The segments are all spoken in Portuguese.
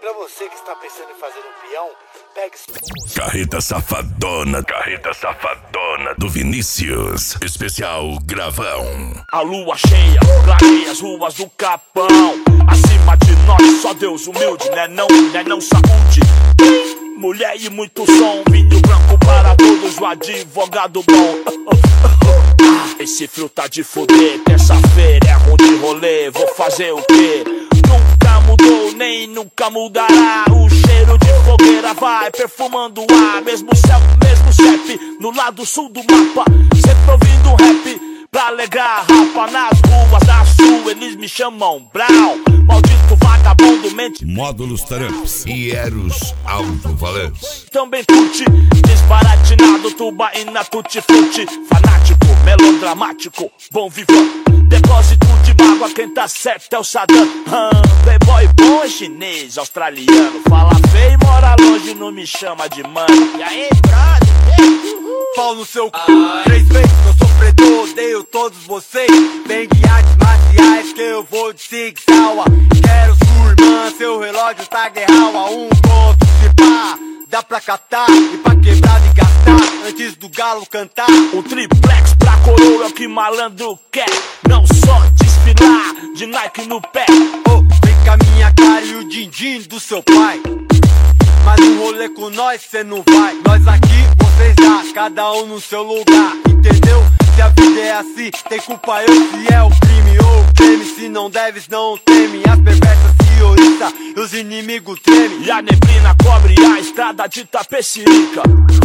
Pra você que está pensando em fazer um peão, pegue esse... Carreta Safadona do Vinícius. Especial Gravão. A lua cheia clareia as ruas do Capão. Acima de nós só Deus humilde, né não saúde. Mulher e muito som, vinho branco para todos, o advogado bom. Esse frio tá de foder, terça-feira é ruim de rolê, vou fazer o quê? Nunca mudou, nem nunca mudará. O cheiro de fogueira vai perfumando o ar. Mesmo céu, mesmo CEP, no lado sul do mapa. Sempre ouvindo um rap pra alegrar rapa. Nas ruas da sul eles me chamam Brown. Maldito vagabundo mente. Módulos Tramps e Eros Alto-Falantes. Também curte, desbaratinado, tubaína, tutti-frutti. Fanático, melodramático, bom vivão. Depósito de mágoa, quem tá certo é o Saddam. Playboy bom é chinês, australiano. Fala feio e mora longe, não me chama de mano. E aí, brother? Pau no seu c... 3 vezes que eu sofredor, odeio todos vocês. Vem de artes marciais que eu vou de Sig Sauer. Quero sua irmã, seu relógio tá guerral. A um ponto de pá, dá pra catar e pra quebrar e gastar antes do galo cantar. Um triplex pra coroa é o que malandro quer. Não só desfilar de Nike no pé. Oh, vem com a minha cara e o din-din do seu pai. Mas no rolê com nós cê não vai. Nós aqui, vocês lá, cada um no seu lugar. Entendeu? Se a vida é assim, tem culpa eu se é o crime ou o crime. Se não deves, não teme. As perversas se oriçam e os inimigos tremem. E a neblina cobre a estrada de Tapecirica.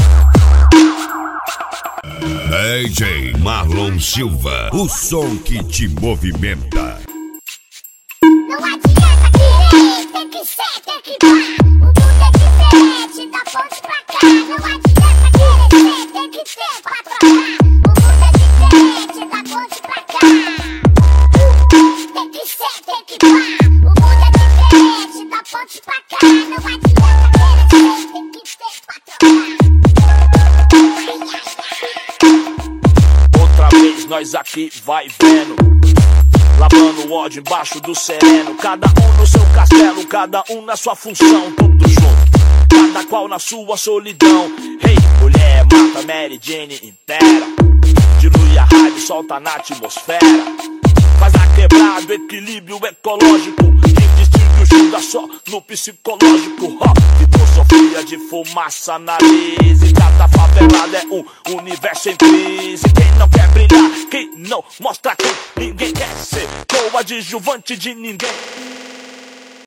DJ Marlon Silva, o som que te movimenta. Não adianta querer, tem que ser, tem que dar. O mundo é diferente, da ponte pra cá. Não adianta querer ser, tem que ter pra trocar. O mundo é diferente, da ponte pra cá. Tem que ser, tem que dar. O mundo é diferente, da ponte pra cá. Não adianta querer ser, tem que ter pra trocar. Outra vez nós aqui vai vendo, lavando o ódio embaixo do sereno. Cada um no seu castelo, cada um na sua função. Tudo junto, cada qual na sua solidão. Hey, mulher, mata Mary Jane, impera. Dilui a raiva e solta na atmosfera. Faz a quebrada, equilíbrio ecológico. Quem distingue o Judas só no psicológico. Filosofia de fumaça na lise. Cada favelada é um universo em crise. Quem não quer brilhar, quem não mostra quem ninguém quer ser coadjuvante de ninguém.